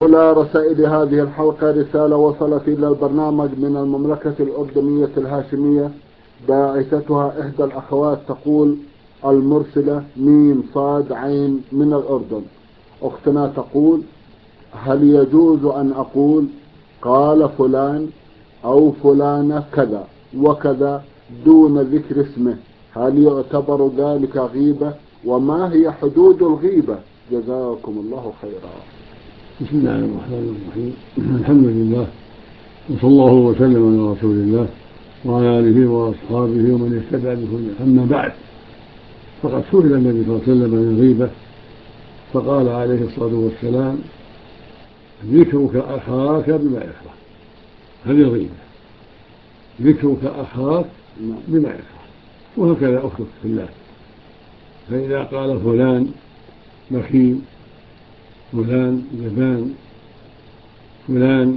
أولى رسائل هذه الحلقة رسالة وصلت إلى البرنامج من المملكة الأردنية الهاشمية، باعثتها إحدى الأخوات تقول: المرسلة ميم صاد عين من الأردن. أختنا تقول: هل يجوز أن أقول قال فلان أو فلانة كذا وكذا دون ذكر اسمه؟ هل يعتبر ذلك غيبة؟ وما هي حدود الغيبة؟ جزاكم الله خيرا. بسم الله الرحمن الرحيم. الحمد لله، وصلى الله وسلم على رسول الله وعلى آله وأصحابه ومن اهتدى بهداه. أما بعد، فقد سئل النبي صلى الله عليه وسلم عن الغيبة فقال عليه الصلاة والسلام: ذكرك أخاك بما يكره. هذه الغيبة، ذكرك أخاك بما يكره. وهكذا أختك في الله، فإذا قال فلان بخيل، فلان جبان، فلان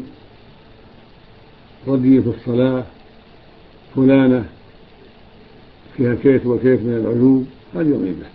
ردي في الصلاة، فلانة فيها كيت وكيت من العيوب، هذه غيبة.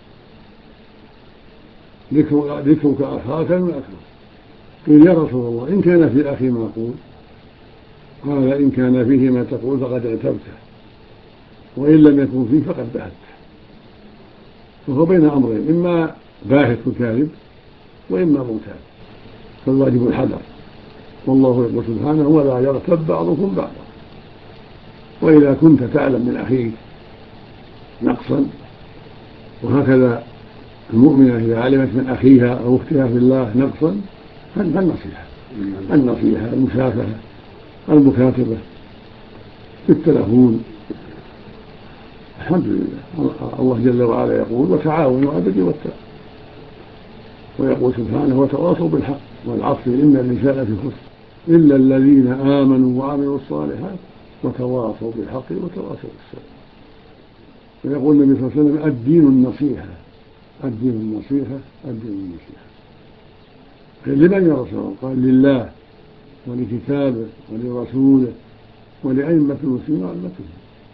ذكرك أخاك بما يكره. قيل: يا رسول الله، إن كان في أخي ما أقول؟ قال: إن كان فيه ما تقول فقد اعتبته، وإن لم يكن فيه فقد بهته. وهو بين أمرين: إما باهت وكاذب، وإما مغتاب، فالواجب الحذر. والله يقول سبحانه: ولا يغتب بعضكم بعضا. وإذا كنت تعلم من أخيك نقصا، وهكذا المؤمنة إذا علمت من أخيها أو أختها في الله نقصا، النصيحة، المشافهة، المكاتبة بالتلفون. الحمد لله، الله جل وعلا يقول: وتعاونوا على البر والتقوى. ويقول سبحانه: وتواصوا بالحق والعصر إن الإنسان في خسر إلا الذين آمنوا وعملوا الصالحات وتواصوا بالحق وتواصوا بالصبر. ويقول النبي صلى الله عليه وسلم: الدين النصيحة، الدين النصيحة، الدين النصيحة. لمن يا رسول الله؟ قال: لله ولكتابه ولرسوله ولأئمة المسلمين وعامتهم.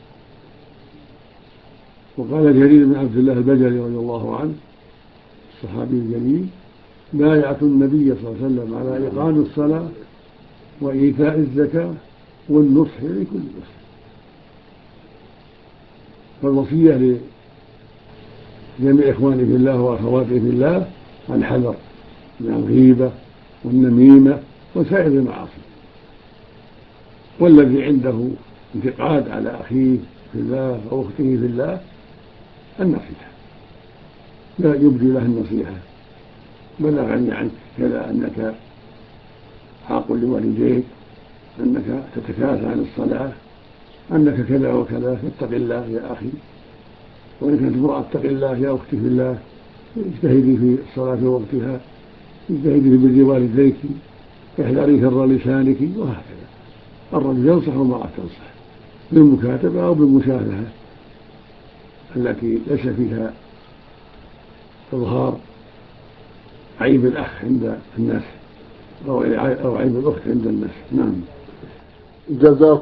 وقال جرير بن عبد الله البجلي رضي الله عنه، الصحابي الجليل: بايعت النبي صلى الله عليه وسلم على إقام الصلاة وإيتاء الزكاة والنصح لكل مسلم. فالوصية لجميع إخواني في الله وأخواتي في الله الحذر من الغيبة والنميمة وسائر المعاصي. والذي عنده انتقاد على أخيه في الله أو أخته في الله النصيحة، لا يبدي له النصيحة: بلغني عنك كذا، أنك عاق لوالديك، أنك تتكاسل عن الصلاة، أنك كذا وكذا، فاتق الله يا أخي. وإن كانت امرأة: اتق الله يا أختي في الله، اجتهدي في الصلاة في وقتها، اجتهدي في بر والديك، احذري شر لسانك. وهكذا الرجل ينصح والمرأة تنصح بالمكاتبة أو بالمشافهة التي ليس فيها إظهار عيب الأخ عند الناس أو عيب الأخت عند الناس. نعم. جزاكم